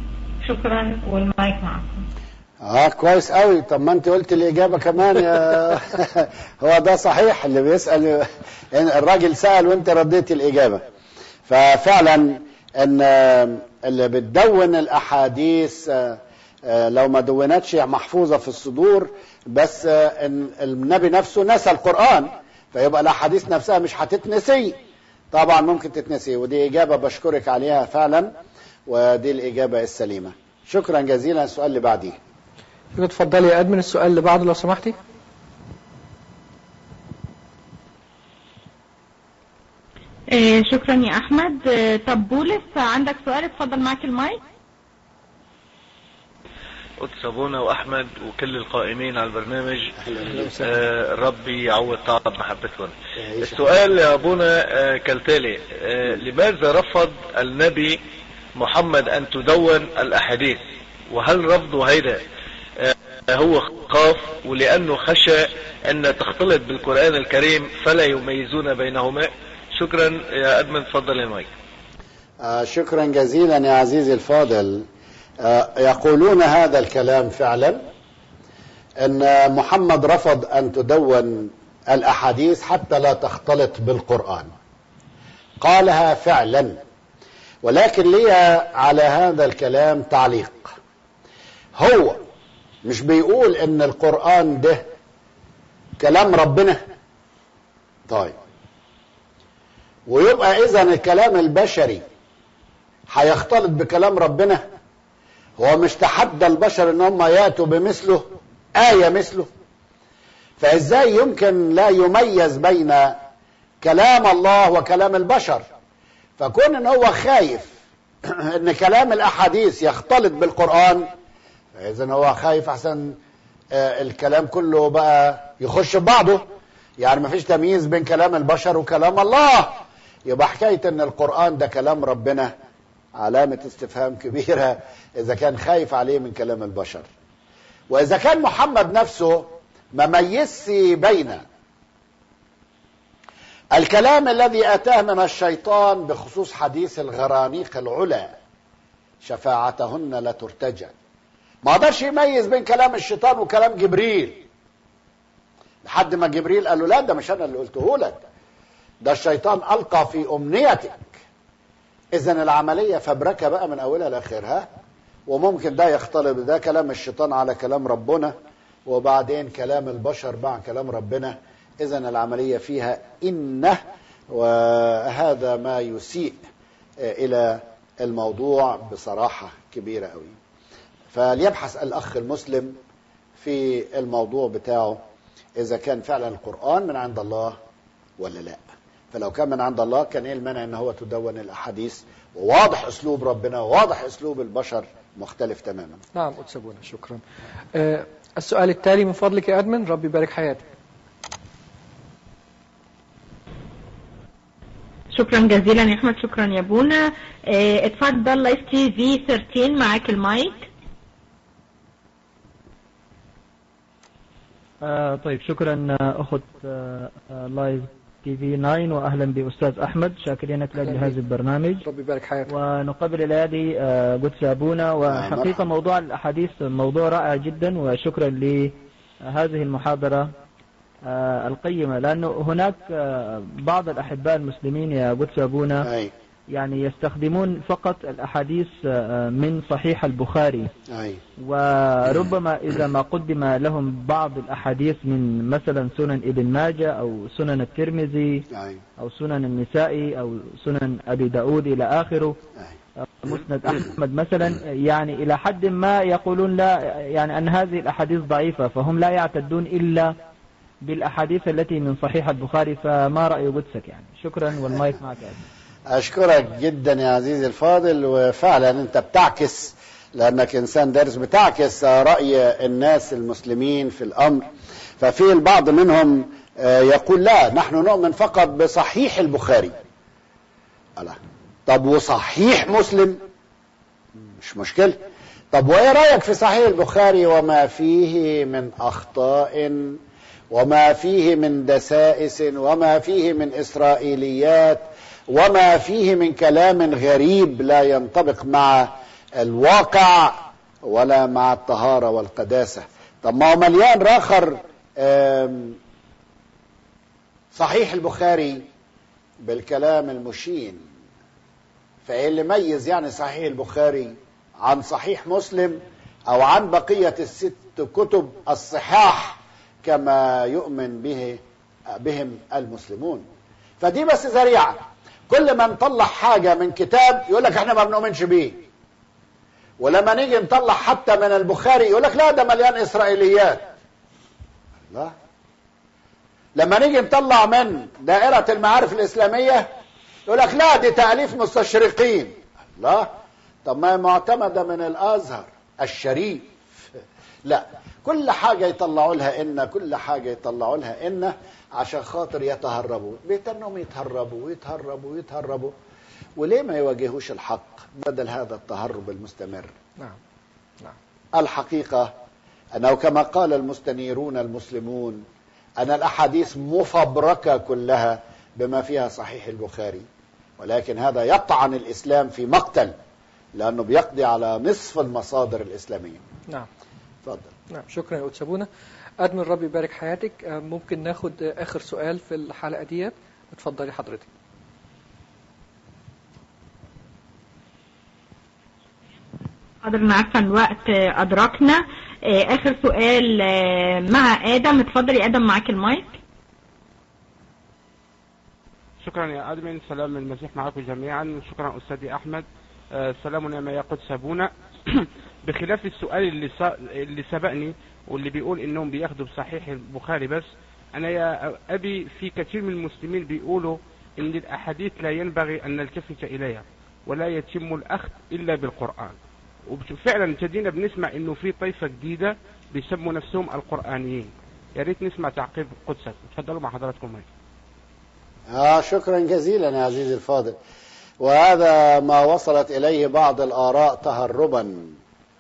شكرا والمايك معكم. كويس قوي. طب ما انت قلت الإجابة كمان يا هو ده صحيح اللي بيسأل، الراجل سأل وانت رديت الإجابة. ففعلا ان اللي بتدون الأحاديث لو ما دونتش محفوظة في الصدور، بس ان النبي نفسه نسى القرآن، فيبقى الأحاديث نفسها مش هتتنسي. طبعا ممكن تتنسي، ودي إجابة بشكرك عليها فعلا، ودي الإجابة السليمة. شكرا جزيلا. السؤال اللي بعديه. اتفضلي يا أدمن السؤال اللي بعده لو سمحتي. شكرا يا أحمد. طب بولس عندك سؤال، اتفضل معك المايك. قدس أبونا وأحمد وكل القائمين على البرنامج، ربي يعوض تعب محبتهم. السؤال يا أبونا كالتالي: لماذا رفض النبي محمد أن تدون الأحاديث؟ وهل رفضه هيدا هو خاف ولأنه خشى أن تختلط بالقرآن الكريم فلا يميزون بينهما؟ شكرا يا أدمن، تفضل المايك. شكرا جزيلا يا عزيزي الفاضل. يقولون هذا الكلام فعلا، ان محمد رفض ان تدون الاحاديث حتى لا تختلط بالقرآن. قالها فعلا، ولكن لي على هذا الكلام تعليق. هو مش بيقول ان القرآن ده كلام ربنا؟ طيب، ويبقى اذا الكلام البشري هيختلط بكلام ربنا؟ هو مش تحدى البشر ان هم ياتوا بمثله، آية مثله؟ فازاي يمكن لا يميز بين كلام الله وكلام البشر؟ فكون ان هو خايف ان كلام الاحاديث يختلط بالقرآن، اذا هو خايف احسن الكلام كله بقى يخش ببعضه، يعني مفيش تمييز بين كلام البشر وكلام الله. يبقى حكاية ان القرآن ده كلام ربنا علامة استفهام كبيرة اذا كان خايف عليه من كلام البشر. واذا كان محمد نفسه ما ميزش بين الكلام الذي اتاه من الشيطان بخصوص حديث الغرانيق العلا شفاعتهن لا ترتجى، ما قدرش يميز بين كلام الشيطان وكلام جبريل، لحد ما جبريل قال له لا ده مش انا اللي قلته لك، ده الشيطان القى في امنيتك. اذا العملية فبركة بقى من اولها لاخرها، وممكن ده يختلط ده كلام الشيطان على كلام ربنا، وبعدين كلام البشر مع كلام ربنا. اذا العملية فيها إنه، وهذا ما يسيء الى الموضوع بصراحة كبيرة قوي. فليبحث الاخ المسلم في الموضوع بتاعه اذا كان فعلا القرآن من عند الله ولا لا. فلو كان من عند الله كان ايه المانع ان هو تدون الاحاديث، وواضح اسلوب ربنا وواضح اسلوب البشر مختلف تماما. نعم قدس أبونا، شكرا. السؤال التالي من فضلك يا أدمن، ربي يبارك حياتك. شكرا جزيلا يا أحمد. شكرا يا أبونا. اتفضل لايف تي في 13 معاك المايك. طيب شكرا أخت لايف تي في 9، وأهلا بأستاذ أحمد، شاكرينك لأجل هذا البرنامج. ربي يبارك حياتك. ونقبل الأيادي قدس أبونا. وحقيقة موضوع الأحاديث موضوع رائع جدا، وشكرا لهذه المحاضرة القيمة، لأنه هناك بعض الأحباء المسلمين يا قدس أبونا يعني يستخدمون فقط الأحاديث من صحيح البخاري، وربما إذا ما قدم لهم بعض الأحاديث من مثلا سنن ابن ماجه أو سنن الترمذي أو سنن النسائي أو سنن أبي داود إلى آخره، مسند أحمد مثلا، يعني إلى حد ما يقولون لا، يعني أن هذه الأحاديث ضعيفة، فهم لا يعتدون إلا بالأحاديث التي من صحيح البخاري. فما رأي قدسك يعني؟ شكرا والمايك معك. أشكرك جدا يا عزيزي الفاضل، وفعلا أنت بتعكس، لأنك إنسان دارس، بتعكس رأي الناس المسلمين في الأمر. ففي البعض منهم يقول لا، نحن نؤمن فقط بصحيح البخاري. طب وصحيح مسلم مش مشكلة. طب وإيه رأيك في صحيح البخاري وما فيه من أخطاء وما فيه من دسائس وما فيه من إسرائيليات وما فيه من كلام غريب لا ينطبق مع الواقع ولا مع الطهارة والقداسة. طب ما هو مليان راخر صحيح البخاري بالكلام المشين. فايه اللي ميز يعني صحيح البخاري عن صحيح مسلم او عن بقية الست كتب الصحاح كما يؤمن بهم المسلمون؟ فدي بس ذريعة. كل ما نطلع حاجة من كتاب يقول لك احنا ما بنؤمنش بيه، ولما نيجي نطلع حتى من البخاري يقول لك لا ده مليان اسرائيليات. لا، لما نيجي نطلع من دائرة المعارف الإسلامية يقول لك لا دي تأليف مستشرقين. لا، طب ما هي معتمدة من الأزهر الشريف. لا، كل حاجة يطلعوا لها إن، كل حاجة يطلعوا لها إن عشان خاطر يتهربوا، بيتنهم يتهربوا ويتهربوا ويتهربوا. وليه ما يواجهوش الحق بدل هذا التهرب المستمر؟ نعم. الحقيقة أنه كما قال المستنيرون المسلمون أن الأحاديث مفبركة كلها بما فيها صحيح البخاري، ولكن هذا يطعن الإسلام في مقتل، لأنه بيقضي على نصف المصادر الإسلامية. نعم. تفضل. نعم، شكرا يا قدس أبونا. أدمن ربي يبارك حياتك. ممكن ناخد آخر سؤال في الحلقة ديت؟ اتفضلي حضرتك. حضرنا عارفة الوقت أدركنا. آخر سؤال مع آدم. اتفضل يا آدم، معاك المايك. شكرا يا أدمن. سلام المسيح معكم جميعا. شكرا أستاذي أحمد. سلام نعم يا قدس أبونا. بخلاف السؤال اللي سبقني واللي بيقول إنهم بياخدوا بصحيح البخاري بس، أنا يا أبي في كثير من المسلمين بيقولوا إن الأحاديث لا ينبغي أن نلتفت إليها ولا يتم الأخذ إلا بالقرآن. وفعلا ابتدينا بنسمع إنه في طائفة جديدة بيسموا نفسهم القرآنيين. يا ريت نسمع تعقيب قدسك. تفضلوا مع حضراتكم هيك. شكرا جزيلا يا عزيزي الفاضل. وهذا ما وصلت إليه بعض الآراء تهربا،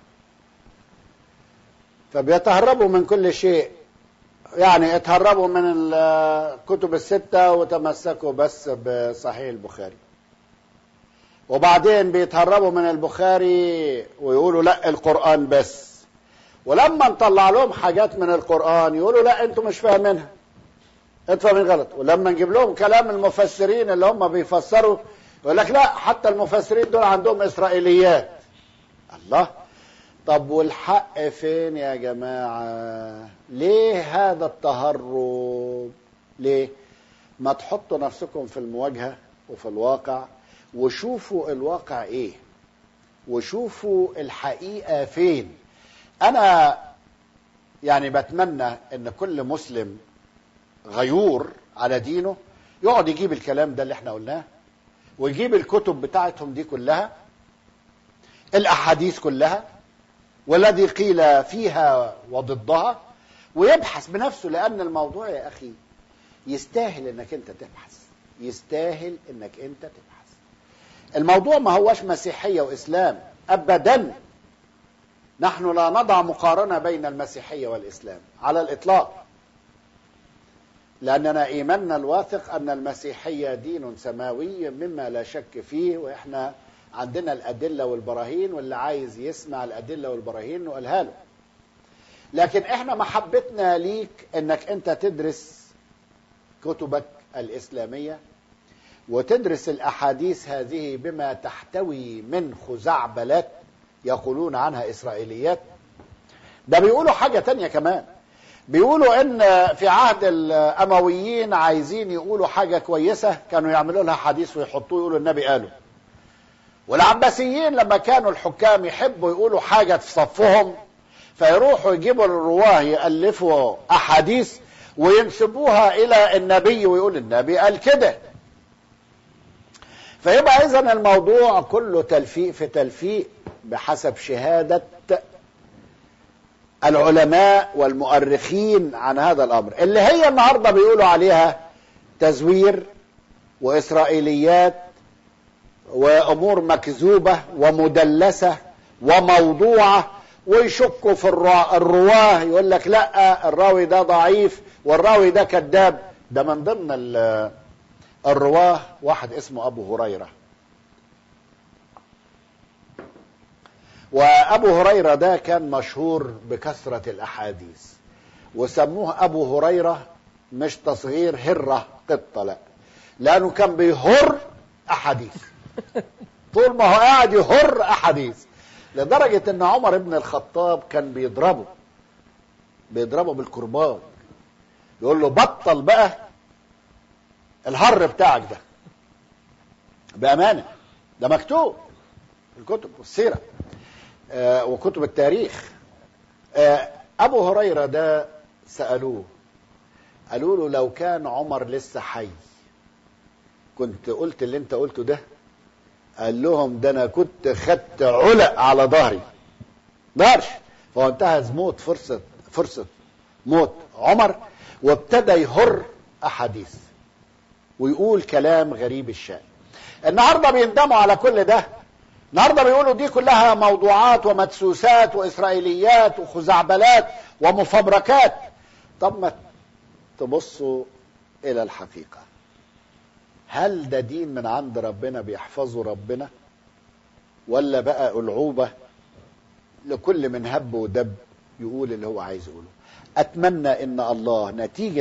فبيتهربوا من كل شيء. يعني اتهربوا من الكتب الستة وتمسكوا بس بصحيح البخاري، وبعدين بيتهربوا من البخاري ويقولوا لا القرآن بس، ولما نطلع لهم حاجات من القرآن يقولوا لا انتوا مش فاهمينها، انتوا فاهمين غلط. ولما نجيب لهم كلام المفسرين اللي هم بيفسروا يقول لك لا حتى المفسرين دول عندهم إسرائيليات. الله، طب والحق فين يا جماعة؟ ليه هذا التهرب؟ ليه؟ ما تحطوا نفسكم في المواجهة وفي الواقع وشوفوا الواقع ايه، وشوفوا الحقيقة فين. انا يعني بتمنى ان كل مسلم غيور على دينه يقعد يجيب الكلام ده اللي احنا قلناه، ويجيب الكتب بتاعتهم دي كلها، الاحاديث كلها والذي قيل فيها وضدها، ويبحث بنفسه. لان الموضوع يا اخي يستاهل انك انت تبحث، يستاهل انك انت تبحث. الموضوع ما هوش مسيحية واسلام ابدا. نحن لا نضع مقارنة بين المسيحية والاسلام على الاطلاق، لأننا إيماننا الواثق أن المسيحية دين سماوي مما لا شك فيه، وإحنا عندنا الأدلة والبراهين، واللي عايز يسمع الأدلة والبراهين نقولها له. لكن إحنا محبتنا ليك أنك أنت تدرس كتبك الإسلامية وتدرس الأحاديث هذه بما تحتوي من خزعبلات يقولون عنها إسرائيليات. ده بيقولوا حاجة تانية كمان، بيقولوا ان في عهد الامويين عايزين يقولوا حاجة كويسة كانوا يعملوا لها حديث ويحطوه يقولوا النبي قاله. والعباسيين لما كانوا الحكام يحبوا يقولوا حاجة في صفهم فيروحوا يجيبوا الرواه يألفوا احاديث وينسبوها الى النبي ويقول النبي قال كده. فيبقى اذن الموضوع كله تلفيق في تلفيق بحسب شهادة العلماء والمؤرخين عن هذا الأمر، اللي هي النهاردة بيقولوا عليها تزوير وإسرائيليات وأمور مكذوبة ومدلسة وموضوعة، ويشكوا في الرواه، يقول لك لا الراوي ده ضعيف والراوي ده كذاب. ده من ضمن الرواه واحد اسمه أبو هريرة. وأبو هريرة ده كان مشهور بكثرة الأحاديث، وسموه أبو هريرة مش تصغير هرة قطة، لا، لأنه كان بيهر أحاديث طول ما هو قاعد يهر أحاديث، لدرجة أن عمر بن الخطاب كان بيضربه بالكرباج، يقول له بطل بقى الهر بتاعك ده. بأمانة ده مكتوب في الكتب والسيرة وكتب التاريخ. أبو هريرة ده سألوه، قالوا له لو كان عمر لسه حي كنت قلت اللي انت قلته ده؟ قال لهم ده انا كنت خدت علق على ظهري دارش. فهو انتهز موت فرصة موت عمر، وابتدى يهر أحاديث ويقول كلام غريب الشأن. النهاردة بيندموا على كل ده، النهاردة بيقولوا دي كلها موضوعات ومدسوسات وإسرائيليات وخزعبلات ومفبركات. طب ما تبصوا إلى الحقيقة، هل ده دين من عند ربنا بيحفظوا ربنا، ولا بقى ألعوبة لكل من هب ودب يقول اللي هو عايز يقوله؟ أتمنى إن الله نتيجة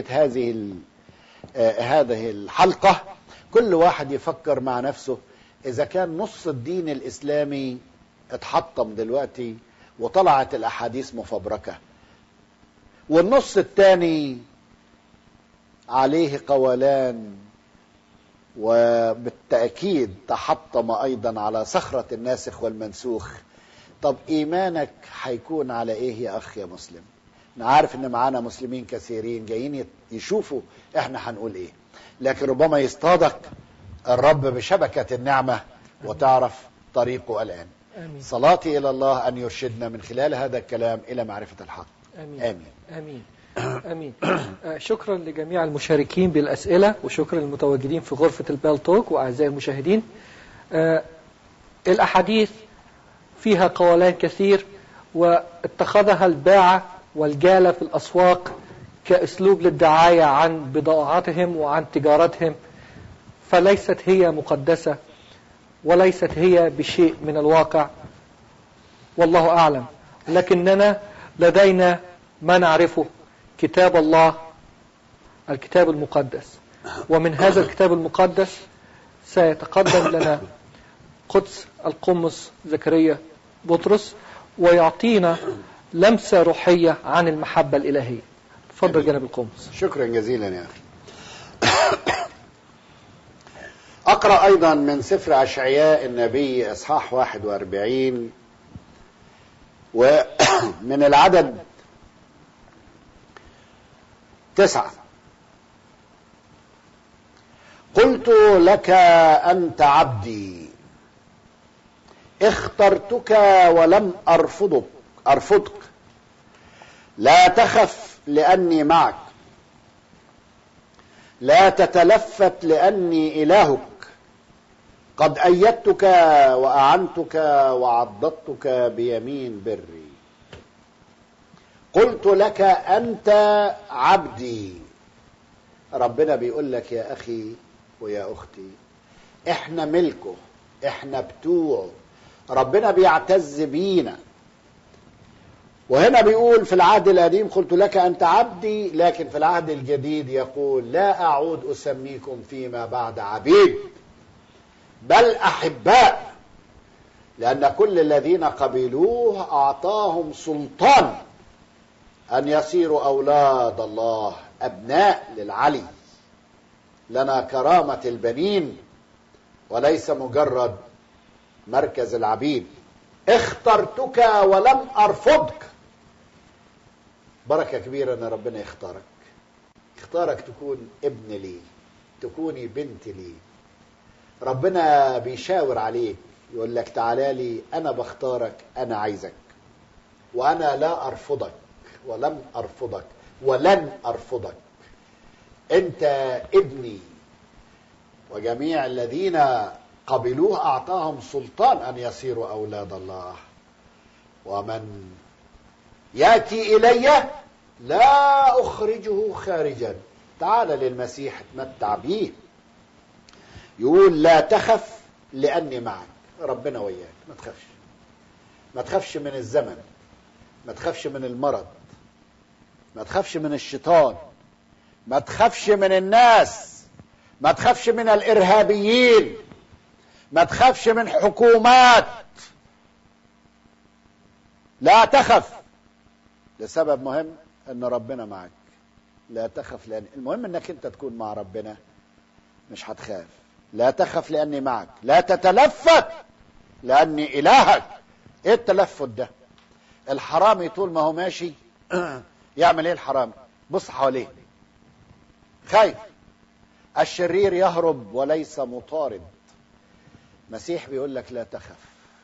هذه الحلقة كل واحد يفكر مع نفسه، إذا كان نص الدين الإسلامي اتحطم دلوقتي وطلعت الأحاديث مفبركة، والنص الثاني عليه قولان وبالتأكيد تحطم أيضا على صخرة الناسخ والمنسوخ، طب إيمانك هيكون على إيه يا أخ يا مسلم؟ أنا عارف إن معانا مسلمين كثيرين جايين يشوفوا إحنا هنقول إيه، لكن ربما يصطادك الرب بشبكة النعمة وتعرف طريقه الآن. آمين. صلاتي إلى الله أن يرشدنا من خلال هذا الكلام إلى معرفة الحق. آمين. آمين. آمين. آمين. شكرا لجميع المشاركين بالأسئلة، وشكرا للمتواجدين في غرفة البال توك وأعزائي المشاهدين. الأحاديث فيها قولان كثير، واتخذها الباعة والجالة في الأسواق كأسلوب للدعاية عن بضاعتهم وعن تجارتهم، فليست هي مقدسة وليست هي بشيء من الواقع، والله أعلم. لكننا لدينا ما نعرفه، كتاب الله، الكتاب المقدس، ومن هذا الكتاب المقدس سيتقدم لنا قدس القمص زكريا بطرس ويعطينا لمسة روحية عن المحبة الإلهية. تفضل جناب القمص. شكرا جزيلا يا أخي. أقرأ أيضا من سفر أشعياء النبي إصحاح 41 ومن العدد 9: قلت لك أنت عبدي، اخترتك ولم أرفضك، لا تخف لأني معك، لا تتلفت لأني إلهك، قد أيدتك وأعنتك وعضدتك بيمين بري. قلت لك أنت عبدي. ربنا بيقول لك يا أخي ويا أختي، إحنا ملكه، إحنا بتوعه، ربنا بيعتز بينا. وهنا بيقول في العهد القديم قلت لك أنت عبدي، لكن في العهد الجديد يقول لا أعود أسميكم فيما بعد عبيد بل أحباء، لأن كل الذين قبلوه أعطاهم سلطان أن يصيروا أولاد الله، أبناء للعلي، لنا كرامة البنين وليس مجرد مركز العبيد. اخترتك ولم أرفضك. بركة كبيرة أن ربنا اختارك تكون ابن لي، تكوني بنت لي. ربنا بيشاور عليك يقول لك تعالى لي، أنا بختارك، أنا عايزك، وأنا لا أرفضك ولم أرفضك ولن أرفضك. أنت ابني، وجميع الذين قبلوه أعطاهم سلطان أن يصيروا أولاد الله. ومن يأتي إلي لا أخرجه خارجا. تعال للمسيح اتمتع بيه. يقول لا تخف لأني معك، ربنا وياك، ما تخافش. ما تخافش من الزمن، ما تخافش من المرض، ما تخافش من الشيطان، ما تخافش من الناس، ما تخافش من الإرهابيين، ما تخافش من حكومات. لا تخف لسبب مهم، ان ربنا معك. لا تخف لأن المهم انك انت تكون مع ربنا، مش هتخاف. لا تخف لأني معك، لا تتلفت لأني إلهك. ايه التلفت ده؟ الحرامي طول ما هو ماشي يعمل ايه الحرامي؟ بص حواليه خايف. الشرير يهرب وليس مطارد. مسيح بيقول لك لا تخف،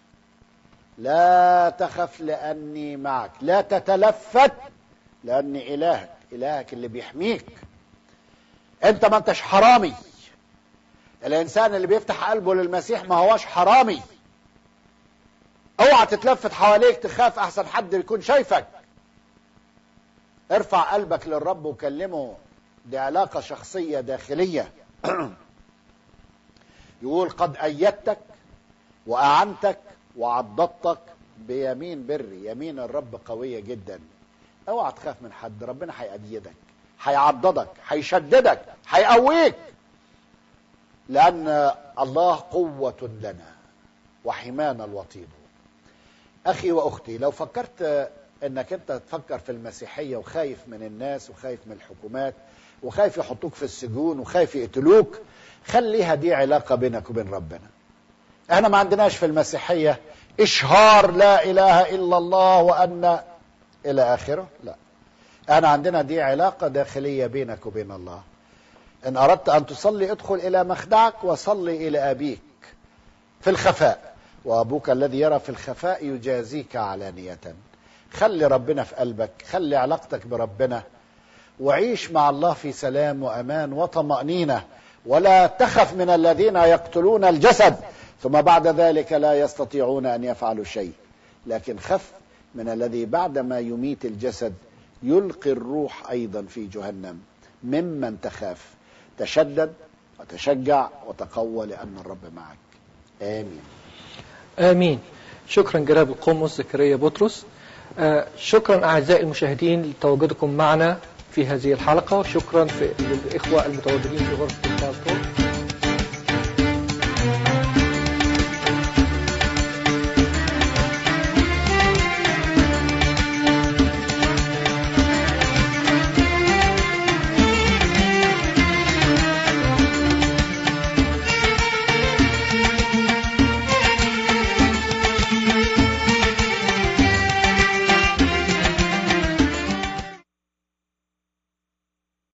لا تخف لأني معك، لا تتلفت لأني إلهك. إلهك اللي بيحميك. انت ما انتش حرامي. الإنسان اللي بيفتح قلبه للمسيح ما هواش حرامي. اوعى تتلفت حواليك تخاف احسن حد يكون شايفك. ارفع قلبك للرب وكلمه، دي علاقة شخصية داخلية. يقول قد أيدتك وأعنتك وعضدتك بيمين بري. يمين الرب قوية جدا. اوعى تخاف من حد. ربنا هيأيدك، هيعضدك، هيشددك، هيقويك، لأن الله قوة لنا وحمانا الوطيد. أخي وأختي، لو فكرت انك انت تفكر في المسيحية وخايف من الناس وخايف من الحكومات وخايف يحطوك في السجون وخايف يقتلوك، خليها دي علاقة بينك وبين ربنا. احنا ما عندناش في المسيحية اشهار لا اله الا الله وان الى اخره، لا. احنا عندنا دي علاقة داخلية بينك وبين الله. ان اردت ان تصلي ادخل الى مخدعك وصلي الى ابيك في الخفاء، وابوك الذي يرى في الخفاء يجازيك علانية. خلي ربنا في قلبك، خلي علاقتك بربنا، وعيش مع الله في سلام وأمان وطمأنينة. ولا تخف من الذين يقتلون الجسد ثم بعد ذلك لا يستطيعون أن يفعلوا شيء، لكن خف من الذي بعدما يميت الجسد يلقي الروح أيضا في جهنم. ممن تخاف تشدد وتشجع وتقوى لأن الرب معك. آمين. آمين. شكرا جناب القمص زكريا بطرس. شكرا أعزائي المشاهدين لتواجدكم معنا في هذه الحلقة. شكرا للإخوة المتواجدين في غرفة